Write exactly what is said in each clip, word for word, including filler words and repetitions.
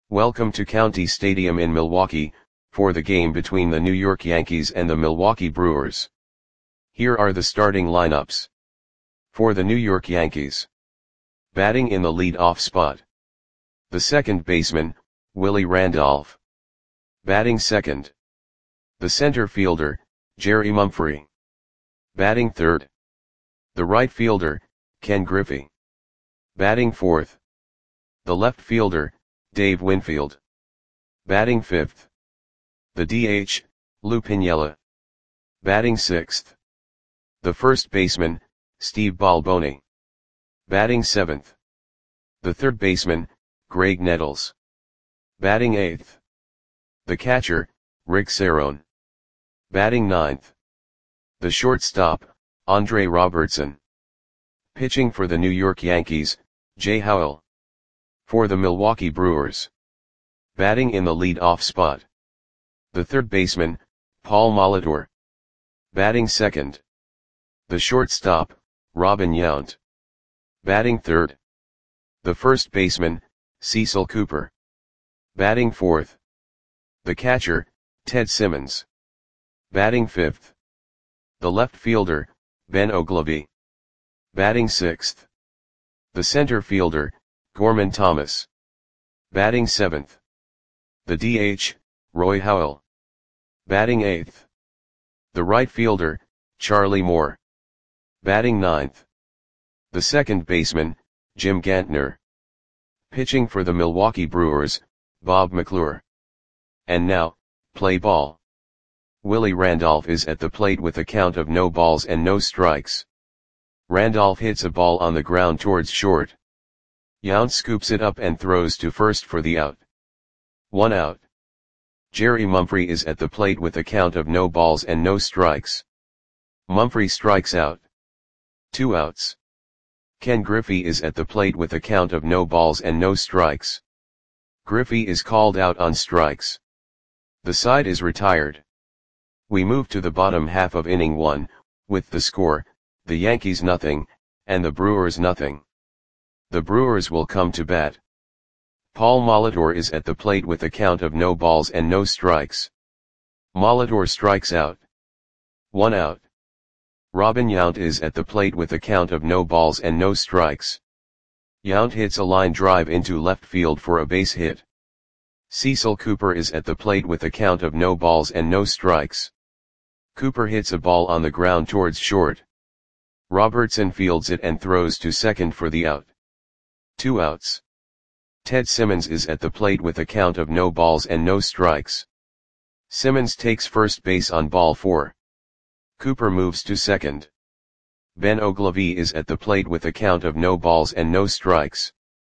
Welcome to County Stadium in Milwaukee, for the game between the New York Yankees and the Milwaukee Brewers. Here are the starting lineups. For the New York Yankees. Batting in the lead-off spot. The second baseman, Willie Randolph. Batting second. The center fielder, Jerry Mumphrey. Batting third. The right fielder, Ken Griffey. Batting fourth. The left fielder, Dave Winfield. Batting fifth. The D H, Lou Piniella. Batting sixth. The first baseman, Steve Balboni. Batting seventh. The third baseman, Graig Nettles. Batting eighth. The catcher, Rick Cerone. Batting ninth. The shortstop, Andre Robertson. Pitching for the New York Yankees, Jay Howell. For the Milwaukee Brewers. Batting in the lead-off spot. The third baseman, Paul Molitor. Batting second. The shortstop, Robin Yount. Batting third. The first baseman, Cecil Cooper. Batting fourth. The catcher, Ted Simmons. Batting fifth. The left fielder, Ben Oglivie. Batting sixth. The center fielder, Gorman Thomas. Batting seventh. The D H, Roy Howell. Batting eighth. The right fielder, Charlie Moore. Batting ninth. The second baseman, Jim Gantner. Pitching for the Milwaukee Brewers, Bob McClure. And now, play ball. Willie Randolph is at the plate with a count of no balls and no strikes. Randolph hits a ball on the ground towards short. Yount scoops it up and throws to first for the out. One out. Jerry Mumphrey is at the plate with a count of no balls and no strikes. Mumphrey strikes out. Two outs. Ken Griffey is at the plate with a count of no balls and no strikes. Griffey is called out on strikes. The side is retired. We move to the bottom half of inning one, with the score, the Yankees nothing, and the Brewers nothing. The Brewers will come to bat. Paul Molitor is at the plate with a count of no balls and no strikes. Molitor strikes out. One out. Robin Yount is at the plate with a count of no balls and no strikes. Yount hits a line drive into left field for a base hit. Cecil Cooper is at the plate with a count of no balls and no strikes. Cooper hits a ball on the ground towards short. Robertson fields it and throws to second for the out. Two outs. Ted Simmons is at the plate with a count of no balls and no strikes. Simmons takes first base on ball four. Cooper moves to second. Ben Oglivie is at the plate with a count of no balls and no strikes.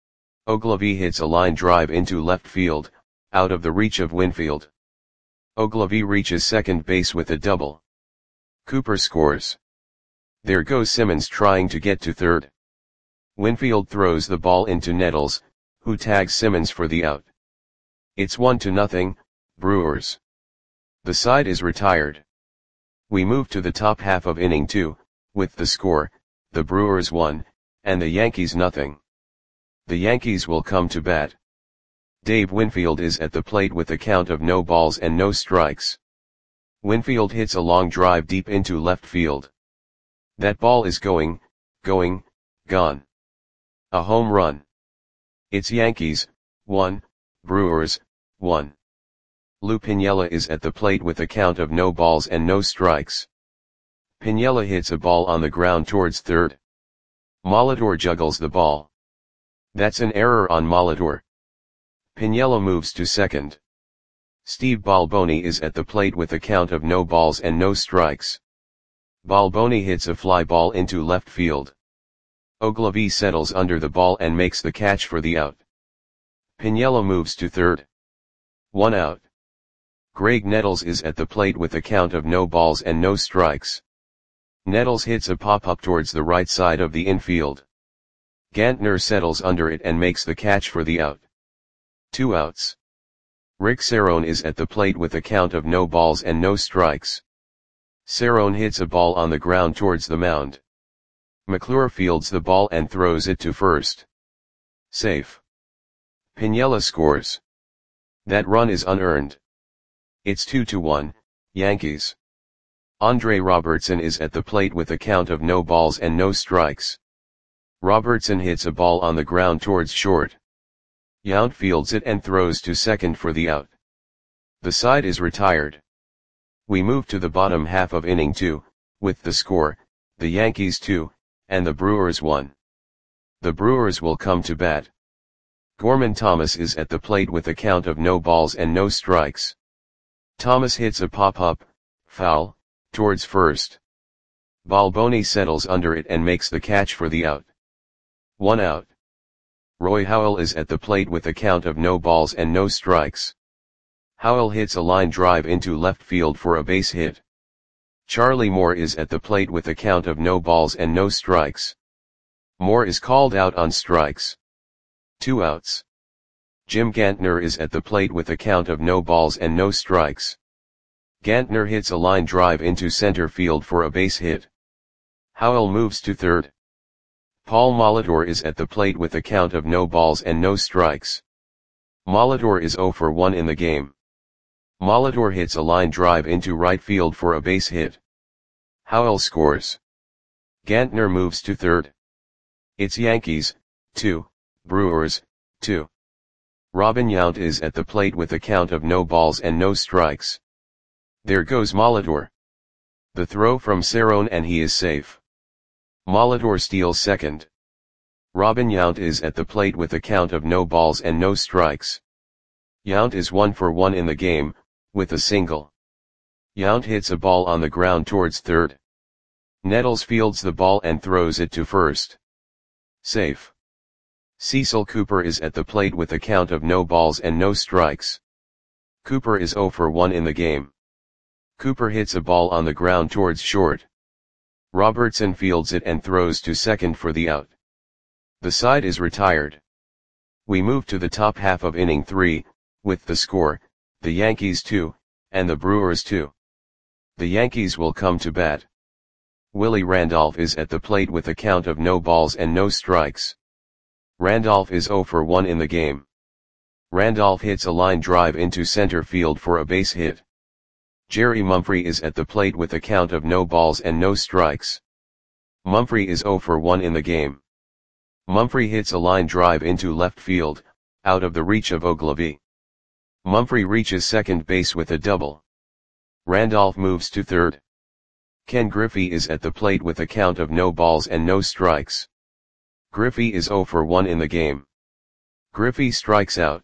Oglivie hits a line drive into left field, out of the reach of Winfield. Oglivie reaches second base with a double. Cooper scores. There goes Simmons trying to get to third. Winfield throws the ball into Nettles, who tags Simmons for the out. It's one to nothing, Brewers. The side is retired. We move to the top half of inning two, with the score, the Brewers one, and the Yankees nothing. The Yankees will come to bat. Dave Winfield is at the plate with a count of no balls and no strikes. Winfield hits a long drive deep into left field. That ball is going, going, gone. A home run. It's Yankees, one, Brewers, one. Lou Piniella is at the plate with a count of no balls and no strikes. Piniella hits a ball on the ground towards third. Molitor juggles the ball. That's an error on Molitor. Piniella moves to second. Steve Balboni is at the plate with a count of no balls and no strikes. Balboni hits a fly ball into left field. Oglivie settles under the ball and makes the catch for the out. Piniella moves to third. One out. Graig Nettles is at the plate with a count of no balls and no strikes. Nettles hits a pop-up towards the right side of the infield. Gantner settles under it and makes the catch for the out. Two outs. Rick Cerone is at the plate with a count of no balls and no strikes. Cerone hits a ball on the ground towards the mound. McClure fields the ball and throws it to first. Safe. Piniella scores. That run is unearned. It's two to one, Yankees. Andre Robertson is at the plate with a count of no balls and no strikes. Robertson hits a ball on the ground towards short. Yount fields it and throws to second for the out. The side is retired. We move to the bottom half of inning two, with the score, the Yankees two, and the Brewers one. The Brewers will come to bat. Gorman Thomas is at the plate with a count of no balls and no strikes. Thomas hits a pop-up, foul, towards first. Balboni settles under it and makes the catch for the out. One out. Roy Howell is at the plate with a count of no balls and no strikes. Howell hits a line drive into left field for a base hit. Charlie Moore is at the plate with a count of no balls and no strikes. Moore is called out on strikes. Two outs. Jim Gantner is at the plate with a count of no balls and no strikes. Gantner hits a line drive into center field for a base hit. Howell moves to third. Paul Molitor is at the plate with a count of no balls and no strikes. Molitor is zero for one in the game. Molitor hits a line drive into right field for a base hit. Howell scores. Gantner moves to third. It's Yankees, two, Brewers, two. Robin Yount is at the plate with a count of no balls and no strikes. There goes Molitor. The throw from Cerrone and he is safe. Molitor steals second. Robin Yount is at the plate with a count of no balls and no strikes. Yount is one for one in the game, with a single. Yount hits a ball on the ground towards third. Nettles fields the ball and throws it to first. Safe. Cecil Cooper is at the plate with a count of no balls and no strikes. Cooper is zero for one in the game. Cooper hits a ball on the ground towards short. Robertson fields it and throws to second for the out. The side is retired. We move to the top half of inning three, with the score, the Yankees two, and the Brewers two. The Yankees will come to bat. Willie Randolph is at the plate with a count of no balls and no strikes. Randolph is zero for one in the game. Randolph hits a line drive into center field for a base hit. Jerry Mumphrey is at the plate with a count of no balls and no strikes. Mumphrey is zero for one in the game. Mumphrey hits a line drive into left field, out of the reach of Ogilvy. Mumphrey reaches second base with a double. Randolph moves to third. Ken Griffey is at the plate with a count of no balls and no strikes. Griffey is zero for one in the game. Griffey strikes out.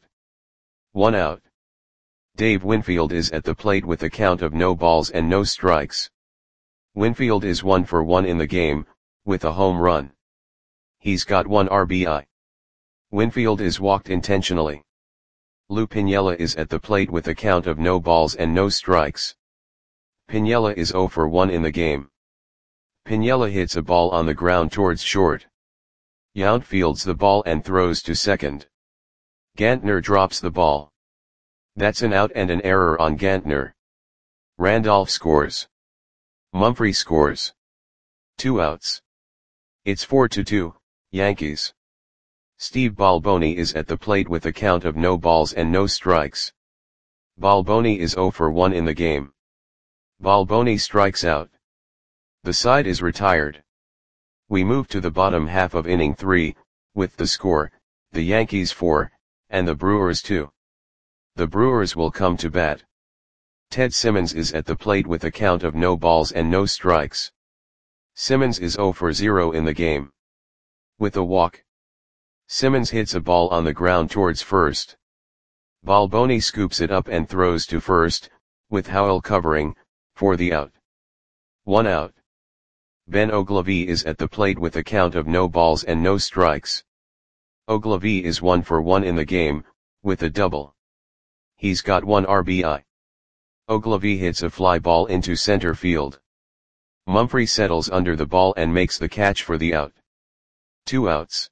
One out. Dave Winfield is at the plate with a count of no balls and no strikes. Winfield is one for one in the game, with a home run. He's got one R B I. Winfield is walked intentionally. Lou Piniella is at the plate with a count of no balls and no strikes. Piniella is zero for one in the game. Piniella hits a ball on the ground towards short. Yount fields the ball and throws to second. Gantner drops the ball. That's an out and an error on Gantner. Randolph scores. Mumphrey scores. Two outs. It's four to two, Yankees. Steve Balboni is at the plate with a count of no balls and no strikes. Balboni is zero for one in the game. Balboni strikes out. The side is retired. We move to the bottom half of inning three, with the score, the Yankees four, and the Brewers two. The Brewers will come to bat. Ted Simmons is at the plate with a count of no balls and no strikes. Simmons is zero for zero in the game. With a walk. Simmons hits a ball on the ground towards first. Balboni scoops it up and throws to first, with Howell covering, for the out. One out. Ben Ogilvy is at the plate with a count of no balls and no strikes. Ogilvy is one for one in the game, with a double. He's got one R B I. Ogilvy hits a fly ball into center field. Mumphrey settles under the ball and makes the catch for the out. Two outs.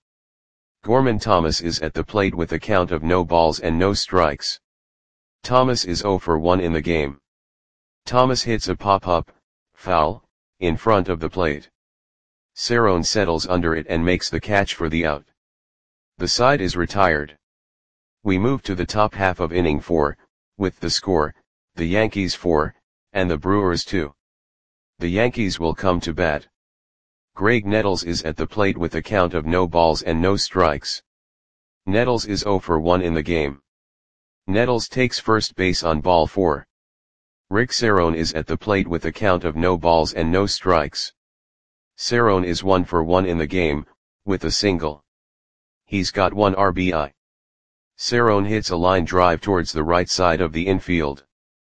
Gorman Thomas is at the plate with a count of no balls and no strikes. Thomas is zero for one in the game. Thomas hits a pop-up, foul, in front of the plate. Cerrone settles under it and makes the catch for the out. The side is retired. We move to the top half of inning four, with the score, the Yankees four, and the Brewers two. The Yankees will come to bat. Graig Nettles is at the plate with a count of no balls and no strikes. Nettles is oh for one in the game. Nettles takes first base on ball four. Rick Cerone is at the plate with a count of no balls and no strikes. Cerone is one for one in the game, with a single. He's got one R B I. Cerone hits a line drive towards the right side of the infield.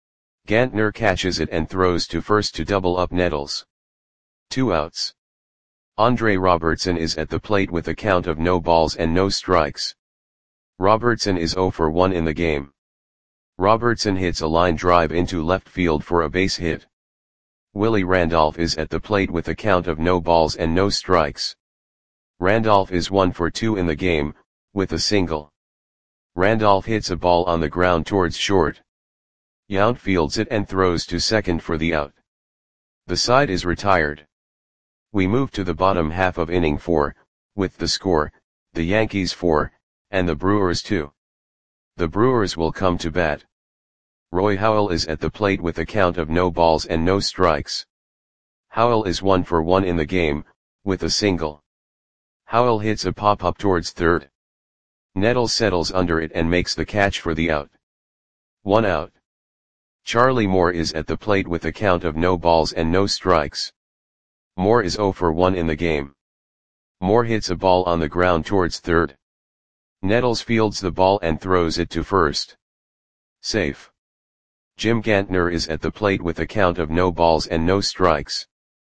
Gantner catches it and throws to first to double up Nettles. Two outs. Andre Robertson is at the plate with a count of no balls and no strikes. Robertson is oh for one in the game. Robertson hits a line drive into left field for a base hit. Willie Randolph is at the plate with a count of no balls and no strikes. Randolph is one for two in the game, with a single. Randolph hits a ball on the ground towards short. Yount fields it and throws to second for the out. The side is retired. We move to the bottom half of inning four, with the score, the Yankees four, and the Brewers two. The Brewers will come to bat. Roy Howell is at the plate with a count of no balls and no strikes. Howell is one for one in the game, with a single. Howell hits a pop-up towards third. Nettles settles under it and makes the catch for the out. One out. Charlie Moore is at the plate with a count of no balls and no strikes. Moore is oh for one in the game. Moore hits a ball on the ground towards third. Nettles fields the ball and throws it to first. Safe. Jim Gantner is at the plate with a count of no balls and no strikes.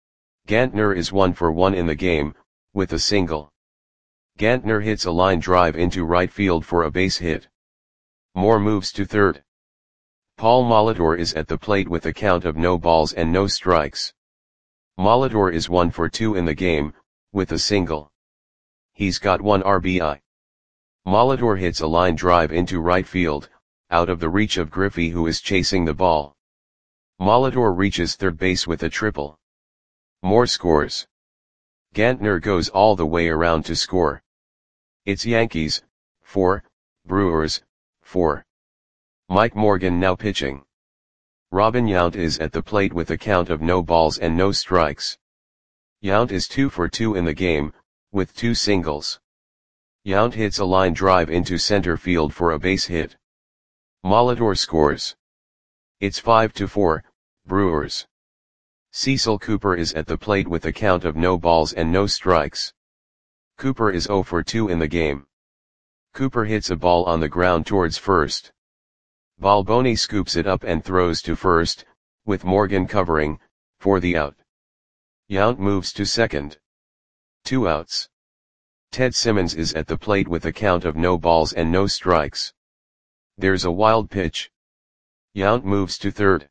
Gantner is one for one in the game, with a single. Gantner hits a line drive into right field for a base hit. Moore moves to third. Paul Molitor is at the plate with a count of no balls and no strikes. Molitor is one for two in the game, with a single. He's got one R B I. Molitor hits a line drive into right field, out of the reach of Griffey who is chasing the ball. Molitor reaches third base with a triple. Moore scores. Gantner goes all the way around to score. It's Yankees, four, Brewers, four. Mike Morgan now pitching. Robin Yount is at the plate with a count of no balls and no strikes. Yount is two for two in the game, with two singles. Yount hits a line drive into center field for a base hit. Molitor scores. It's five to four, Brewers. Cecil Cooper is at the plate with a count of no balls and no strikes. Cooper is oh for two in the game. Cooper hits a ball on the ground towards first. Balboni scoops it up and throws to first, with Morgan covering, for the out. Yount moves to second. Two outs. Ted Simmons is at the plate with a count of no balls and no strikes. There's a wild pitch. Yount moves to third.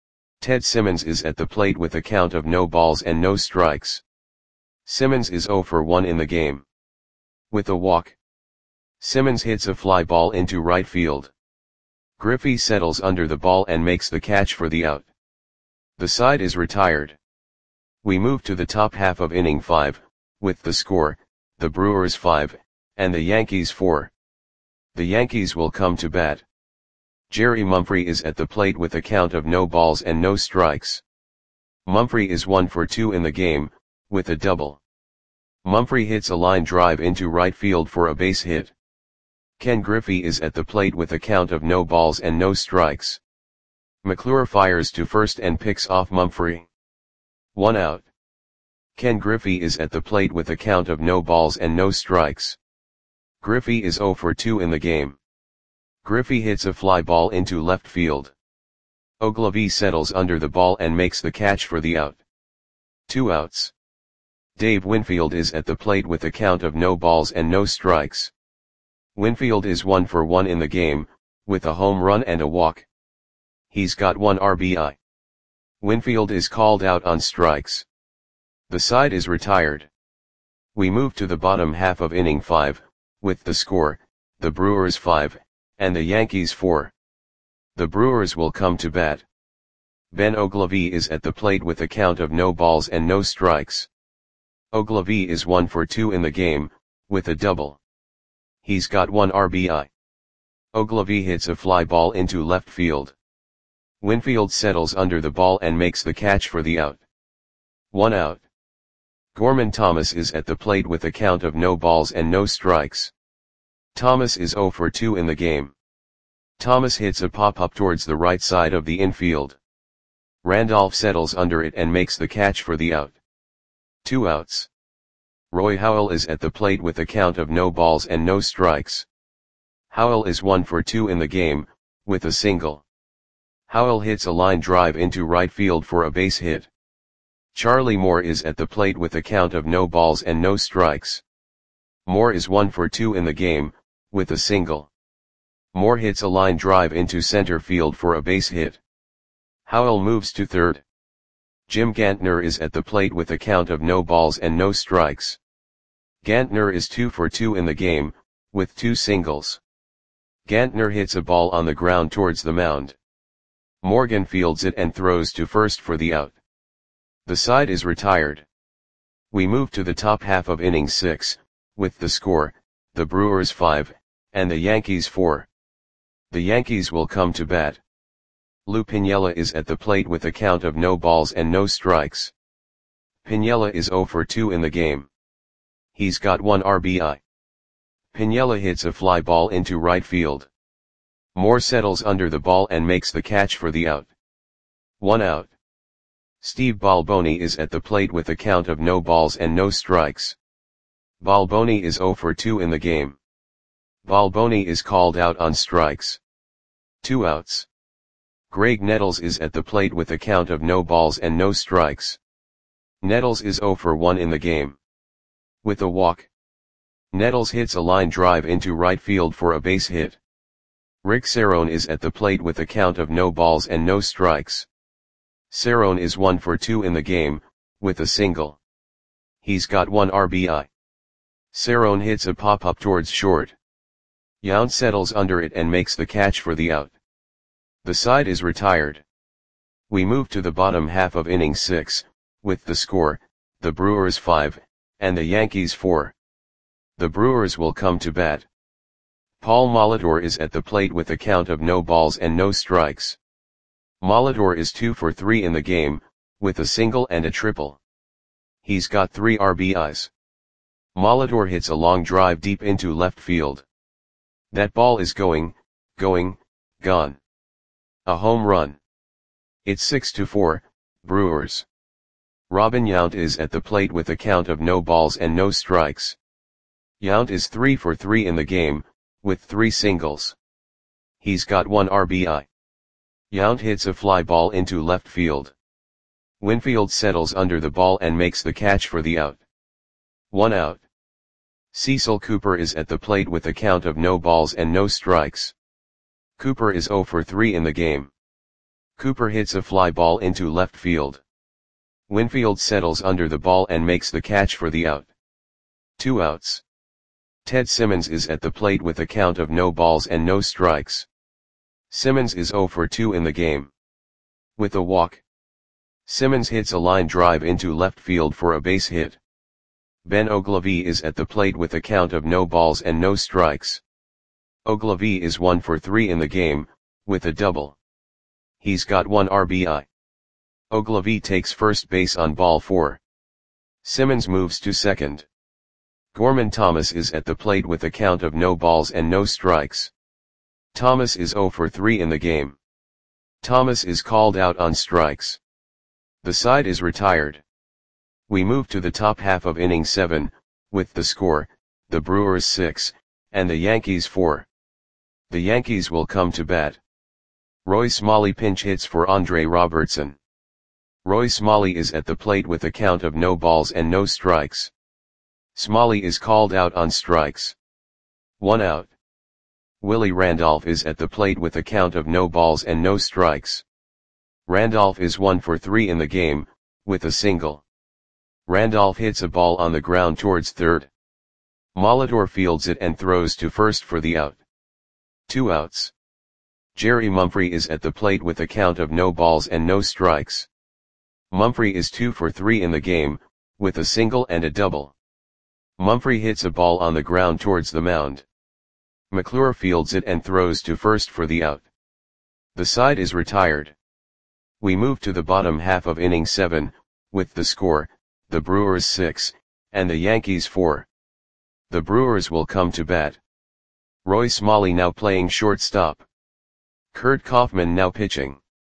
Ted Simmons is at the plate with a count of no balls and no strikes. Simmons is oh for one in the game. With a walk. Simmons hits a fly ball into right field. Griffey settles under the ball and makes the catch for the out. The side is retired. We move to the top half of inning five, with the score, the Brewers five, and the Yankees four. The Yankees will come to bat. Jerry Mumphrey is at the plate with a count of no balls and no strikes. Mumphrey is one for two in the game, with a double. Mumphrey hits a line drive into right field for a base hit. Ken Griffey is at the plate with a count of no balls and no strikes. McClure fires to first and picks off Mumphrey. One out. Ken Griffey is at the plate with a count of no balls and no strikes. Griffey is oh for two in the game. Griffey hits a fly ball into left field. Ogilvie settles under the ball and makes the catch for the out. Two outs. Dave Winfield is at the plate with a count of no balls and no strikes. Winfield is one for one in the game, with a home run and a walk. He's got one R B I. Winfield is called out on strikes. The side is retired. We move to the bottom half of inning five, with the score, the Brewers five, and the Yankees four. The Brewers will come to bat. Ben Ogilvie is at the plate with a count of no balls and no strikes. Ogilvie is one for two in the game, with a double. He's got one R B I. Ogilvy hits a fly ball into left field. Winfield settles under the ball and makes the catch for the out. One out. Gorman Thomas is at the plate with a count of no balls and no strikes. Thomas is zero for two in the game. Thomas hits a pop-up towards the right side of the infield. Randolph settles under it and makes the catch for the out. Two outs. Roy Howell is at the plate with a count of no balls and no strikes. Howell is one for two in the game, with a single. Howell hits a line drive into right field for a base hit. Charlie Moore is at the plate with a count of no balls and no strikes. Moore is one for two in the game, with a single. Moore hits a line drive into center field for a base hit. Howell moves to third. Jim Gantner is at the plate with a count of no balls and no strikes. Gantner is two for two in the game, with two singles. Gantner hits a ball on the ground towards the mound. Morgan fields it and throws to first for the out. The side is retired. We move to the top half of inning six, with the score, the Brewers five, and the Yankees four. The Yankees will come to bat. Lou Piniella is at the plate with a count of no balls and no strikes. Piniella is zero for two in the game. He's got one R B I. Piniella hits a fly ball into right field. Moore settles under the ball and makes the catch for the out. One out. Steve Balboni is at the plate with a count of no balls and no strikes. Balboni is zero for two in the game. Balboni is called out on strikes. Two outs. Greg Nettles is at the plate with a count of no balls and no strikes. Nettles is zero for one in the game. With a walk. Nettles hits a line drive into right field for a base hit. Rick Cerrone is at the plate with a count of no balls and no strikes. Cerrone is one for two in the game, with a single. He's got one R B I. Cerrone hits a pop-up towards short. Yount settles under it and makes the catch for the out. The side is retired. We move to the bottom half of inning six, with the score, the Brewers five, and the Yankees four. The Brewers will come to bat. Paul Molitor is at the plate with a count of no balls and no strikes. Molitor is two for three in the game, with a single and a triple. He's got three R B Is. Molitor hits a long drive deep into left field. That ball is going, going, gone. A home run. It's six to four, Brewers. Robin Yount is at the plate with a count of no balls and no strikes. Yount is three for three in the game, with three singles. He's got one R B I. Yount hits a fly ball into left field. Winfield settles under the ball and makes the catch for the out. One out. Cecil Cooper is at the plate with a count of no balls and no strikes. Cooper is zero for three in the game. Cooper hits a fly ball into left field. Winfield settles under the ball and makes the catch for the out. Two outs. Ted Simmons is at the plate with a count of no balls and no strikes. Simmons is zero for two in the game. With a walk. Simmons hits a line drive into left field for a base hit. Ben Oglivie is at the plate with a count of no balls and no strikes. Oglivie is one for three in the game, with a double. He's got one R B I. Oglivie takes first base on ball four. Simmons moves to second. Gorman Thomas is at the plate with a count of no balls and no strikes. Thomas is zero for three in the game. Thomas is called out on strikes. The side is retired. We move to the top half of inning seven, with the score, the Brewers six, and the Yankees four. The Yankees will come to bat. Roy Smalley pinch hits for Andre Robertson. Roy Smalley is at the plate with a count of no balls and no strikes. Smalley is called out on strikes. One out. Willie Randolph is at the plate with a count of no balls and no strikes. Randolph is one for three in the game, with a single. Randolph hits a ball on the ground towards third. Molitor fields it and throws to first for the out. Two outs. Jerry Mumphrey is at the plate with a count of no balls and no strikes. Mumphrey is two for three in the game, with a single and a double. Mumphrey hits a ball on the ground towards the mound. McClure fields it and throws to first for the out. The side is retired. We move to the bottom half of inning seven, with the score, the Brewers six, and the Yankees four. The Brewers will come to bat. Roy Smalley now playing shortstop. Kurt Kaufman now pitching.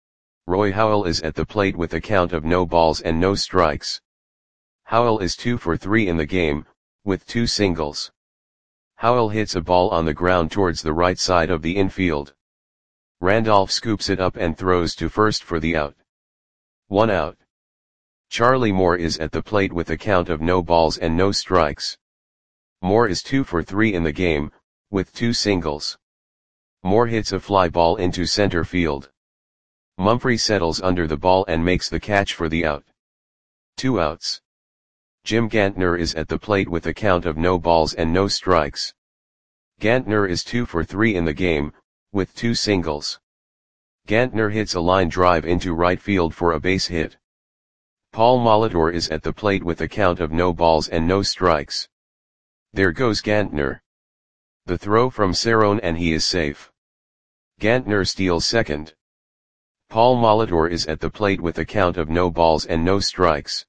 Roy Howell is at the plate with a count of no balls and no strikes. Howell is two for three in the game, with two singles. Howell hits a ball on the ground towards the right side of the infield. Randolph scoops it up and throws to first for the out. One out. Charlie Moore is at the plate with a count of no balls and no strikes. Moore is two for three in the game, with two singles. Moore hits a fly ball into center field. Mumphrey settles under the ball and makes the catch for the out. Two outs. Jim Gantner is at the plate with a count of no balls and no strikes. Gantner is two for three in the game, with two singles. Gantner hits a line drive into right field for a base hit. Paul Molitor is at the plate with a count of no balls and no strikes. There goes Gantner. The throw from Cerrone and he is safe. Gantner steals second. Paul Molitor is at the plate with a count of no balls and no strikes.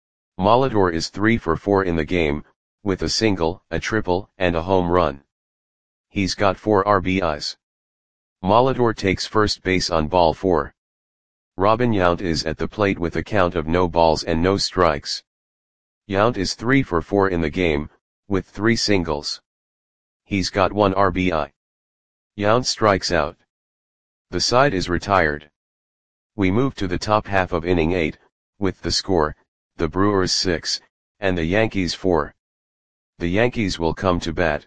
Molitor is three for four in the game, with a single, a triple, and a home run. He's got four R B Is. Molitor takes first base on ball four. Robin Yount is at the plate with a count of no balls and no strikes. Yount is three for four in the game, with three singles. He's got one R B I. Yount strikes out. The side is retired. We move to the top half of inning eight, with the score, the Brewers six, and the Yankees four. The Yankees will come to bat.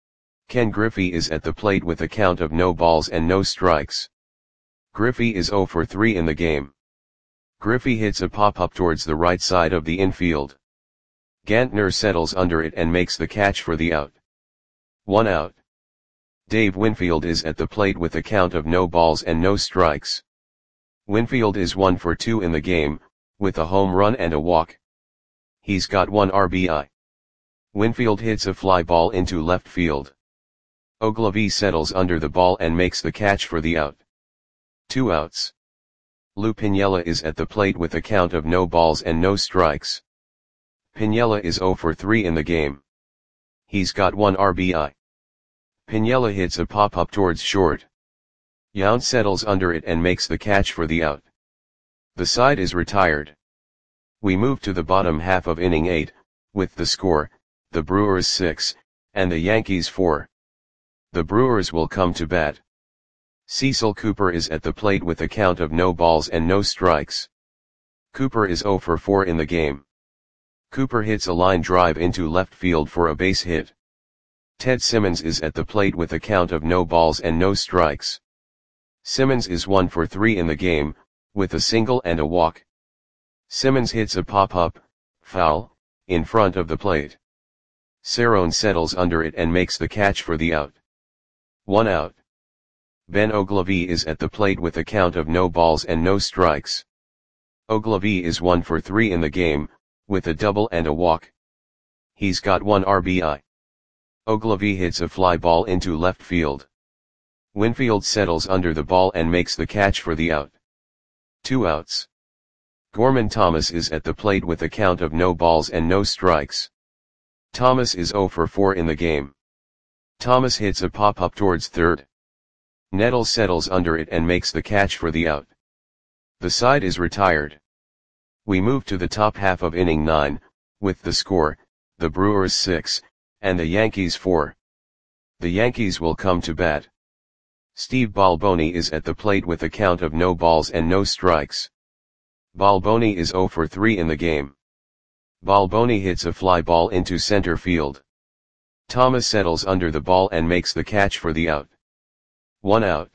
Ken Griffey is at the plate with a count of no balls and no strikes. Griffey is zero for three in the game. Griffey hits a pop-up towards the right side of the infield. Gantner settles under it and makes the catch for the out. One out. Dave Winfield is at the plate with a count of no balls and no strikes. Winfield is one for two in the game, with a home run and a walk. He's got one R B I. Winfield hits a fly ball into left field. Ogilvie settles under the ball and makes the catch for the out. Two outs. Lou Piniella is at the plate with a count of no balls and no strikes. Piniella is zero for three in the game. He's got one R B I. Piniella hits a pop-up towards short. Yount settles under it and makes the catch for the out. The side is retired. We move to the bottom half of inning eight, with the score, the Brewers six, and the Yankees four. The Brewers will come to bat. Cecil Cooper is at the plate with a count of no balls and no strikes. Cooper is zero for four in the game. Cooper hits a line drive into left field for a base hit. Ted Simmons is at the plate with a count of no balls and no strikes. Simmons is one for three in the game, with a single and a walk. Simmons hits a pop-up, foul, in front of the plate. Cerrone settles under it and makes the catch for the out. One out. Ben Ogilvie is at the plate with a count of no balls and no strikes. Ogilvie is one for three in the game, with a double and a walk. He's got one R B I. Ogilvie hits a fly ball into left field. Winfield settles under the ball and makes the catch for the out. Two outs. Gorman Thomas is at the plate with a count of no balls and no strikes. Thomas is zero for four in the game. Thomas hits a pop-up towards third. Nettles settles under it and makes the catch for the out. The side is retired. We move to the top half of inning nine, with the score, the Brewers six, and the Yankees four. The Yankees will come to bat. Steve Balboni is at the plate with a count of no balls and no strikes. Balboni is zero for three in the game. Balboni hits a fly ball into center field. Thomas settles under the ball and makes the catch for the out. One out.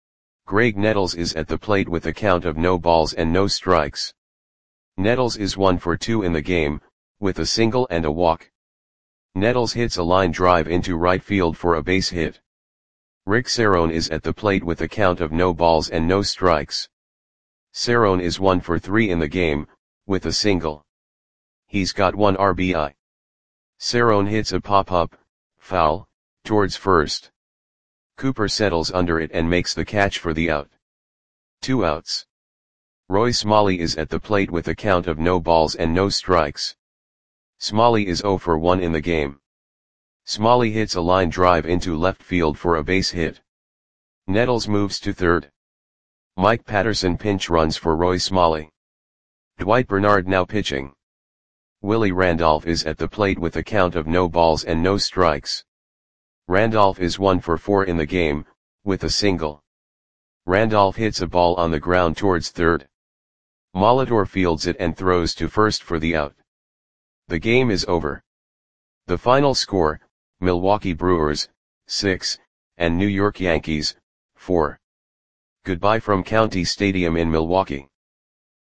Greg Nettles is at the plate with a count of no balls and no strikes. Nettles is one for two in the game, with a single and a walk. Nettles hits a line drive into right field for a base hit. Rick Cerrone is at the plate with a count of no balls and no strikes. Cerrone is one for three in the game, with a single. He's got one R B I. Cerrone hits a pop-up, foul, towards first. Cooper settles under it and makes the catch for the out. Two outs. Roy Smalley is at the plate with a count of no balls and no strikes. Smalley is oh for one in the game. Smalley hits a line drive into left field for a base hit. Nettles moves to third. Mike Patterson pinch runs for Roy Smalley. Dwight Bernard now pitching. Willie Randolph is at the plate with a count of no balls and no strikes. Randolph is one for four in the game, with a single. Randolph hits a ball on the ground towards third. Molitor fields it and throws to first for the out. The game is over. The final score, Milwaukee Brewers, six, and New York Yankees, four. Goodbye from County Stadium in Milwaukee.